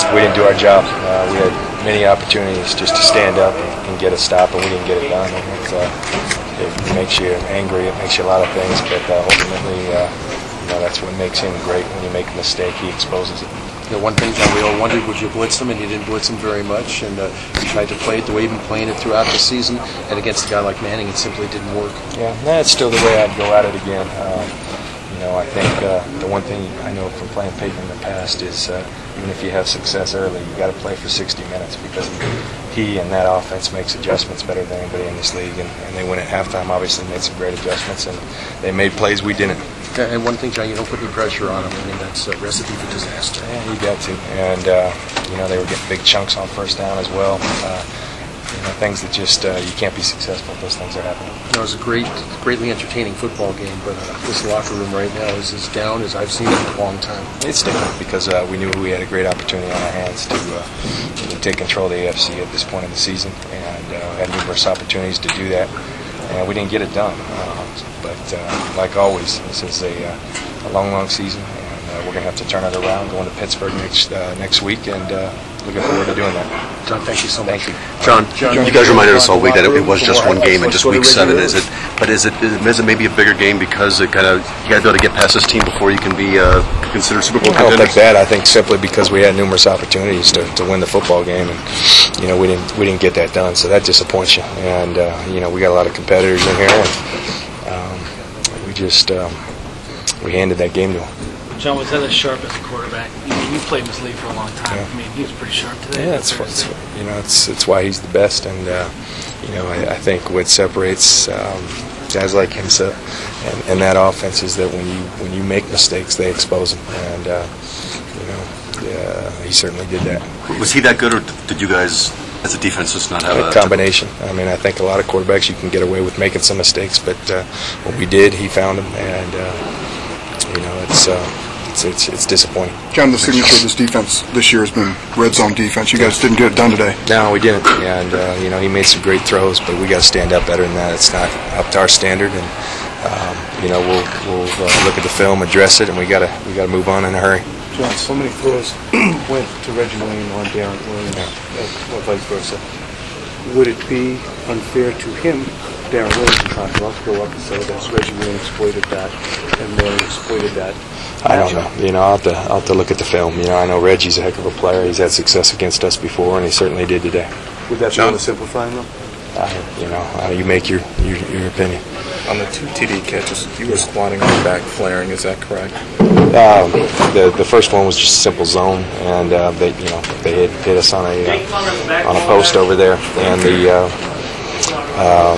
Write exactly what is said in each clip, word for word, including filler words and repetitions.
we didn't do our job. Uh, we had many opportunities just to stand up and, and get a stop, and we didn't get it done. And it's, uh, it makes you angry. It makes you a lot of things, but uh, ultimately, uh, you know, that's what makes him great. When you make a mistake, he exposes it. You know, one thing, John, we all wondered, would you blitz him, and you didn't blitz him very much, and uh, you tried to play it the way you've been playing it throughout the season, and against a guy like Manning, it simply didn't work. Yeah, that's still the way I'd go at it again. Um, you know, I think uh, the one thing I know from playing Peyton in the past is uh, even if you have success early, you got to play for sixty minutes, because he and that offense makes adjustments better than anybody in this league, and, and they went at halftime, obviously made some great adjustments, and they made plays we didn't. And one thing, John, you don't put any pressure on him. I mean, that's a recipe for disaster. Yeah, you got to. And, uh, you know, they were getting big chunks on first down as well. Uh, you know, things that just, uh, you can't be successful if those things are happening. You know, it was a great, greatly entertaining football game, but uh, this locker room right now is as down as I've seen it in a long time. It's different because uh, we knew we had a great opportunity on our hands to, uh, to take control of the A F C at this point in the season, and uh, had numerous opportunities to do that. And we didn't get it done. Uh, but uh, like always, this is a, uh, a long, long season, and uh, we're going to have to turn it around, going to Pittsburgh next uh, next week, and uh, looking forward to doing that. John, thank you so much. Thank you. John, John you guys reminded us all week that it, it was just one game and just week seven. Is it? But is it? Is it maybe a bigger game because it kind of you got to be able to get past this team before you can be uh, considered Super Bowl contenders? I don't think that. I think simply because we had numerous opportunities to, to win the football game, and you know we didn't we didn't get that done. So that disappoints you. And uh, you know we got a lot of competitors in here, and um, we just um, we handed that game to them. John, was that as sharp as a quarterback? You, you played in this league for a long time. Yeah. I mean, he was pretty sharp today. Yeah, it's, it's you know it's it's why he's the best, and uh, you know I, I think what separates um, guys like him so, and, and that offense is that when you when you make mistakes, they expose them, and uh, you know yeah, he certainly did that. Was he that good, or did you guys, as a defense, just not have a, a combination? I mean, I think a lot of quarterbacks you can get away with making some mistakes, but uh, when we did, he found them, and uh, you know it's. Uh, It's, it's, it's disappointing. John, the signature of this defense this year has been red zone defense. You guys didn't get it done today. No, we didn't. And, uh, you know, he made some great throws, but we got to stand up better than that. It's not up to our standard. And, um, you know, we'll, we'll uh, look at the film, address it, and we got to we got to move on in a hurry. John, so many throws went to Reggie Wayne on Darren Williams, Yeah. or vice versa. Would it be unfair to him, Darren Williams, to try to go up and say that Reggie Wayne exploited that and Murray exploited that? I don't know. You know, I'll have, to, I'll have to look at the film. You know, I know Reggie's a heck of a player. He's had success against us before, and he certainly did today. Would that be oversimplifying them? Uh, you know, uh, you make your, your your opinion. On the two T D catches, you were squatting on your back, flaring. Is that correct? Um, the the first one was just a simple zone, and uh, they you know they hit, hit us on a uh, on a post over there, and the uh, um,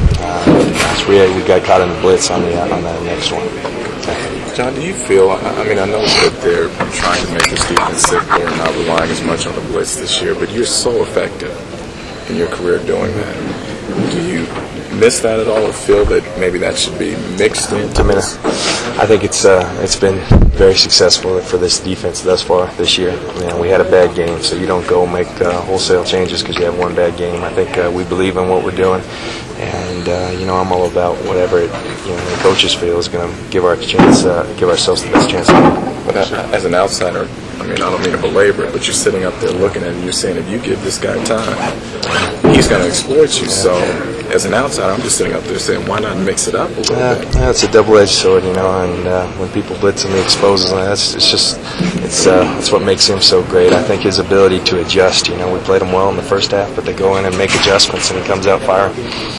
uh, we we got caught in the blitz on the uh, on the next one. John, do you feel, I mean, I know that they're trying to make this defense simpler and not relying as much on the blitz this year, but you're so effective in your career doing that. Do you miss that at all, or feel that maybe that should be mixed in? I mean, I think it's uh, it's been very successful for this defense thus far this year. You know, we had a bad game, so you don't go make uh, wholesale changes because you have one bad game. I think uh, we believe in what we're doing, and uh, you know, I'm all about whatever it, you know the coaches feel is going to give our chance, uh, give ourselves the best chance. But as an outsider, I mean, I don't mean to belabor it, but you're sitting up there looking at it and you're saying if you give this guy time, he's going to exploit you. So as an outsider, I'm just sitting up there saying, why not mix it up a little uh, bit? Yeah, it's a double-edged sword, you know, and uh, when people blitz him, he exposes him. That's it's just it's uh, it's what makes him so great. I think his ability to adjust. You know, we played him well in the first half, but they go in and make adjustments, and he comes out firing.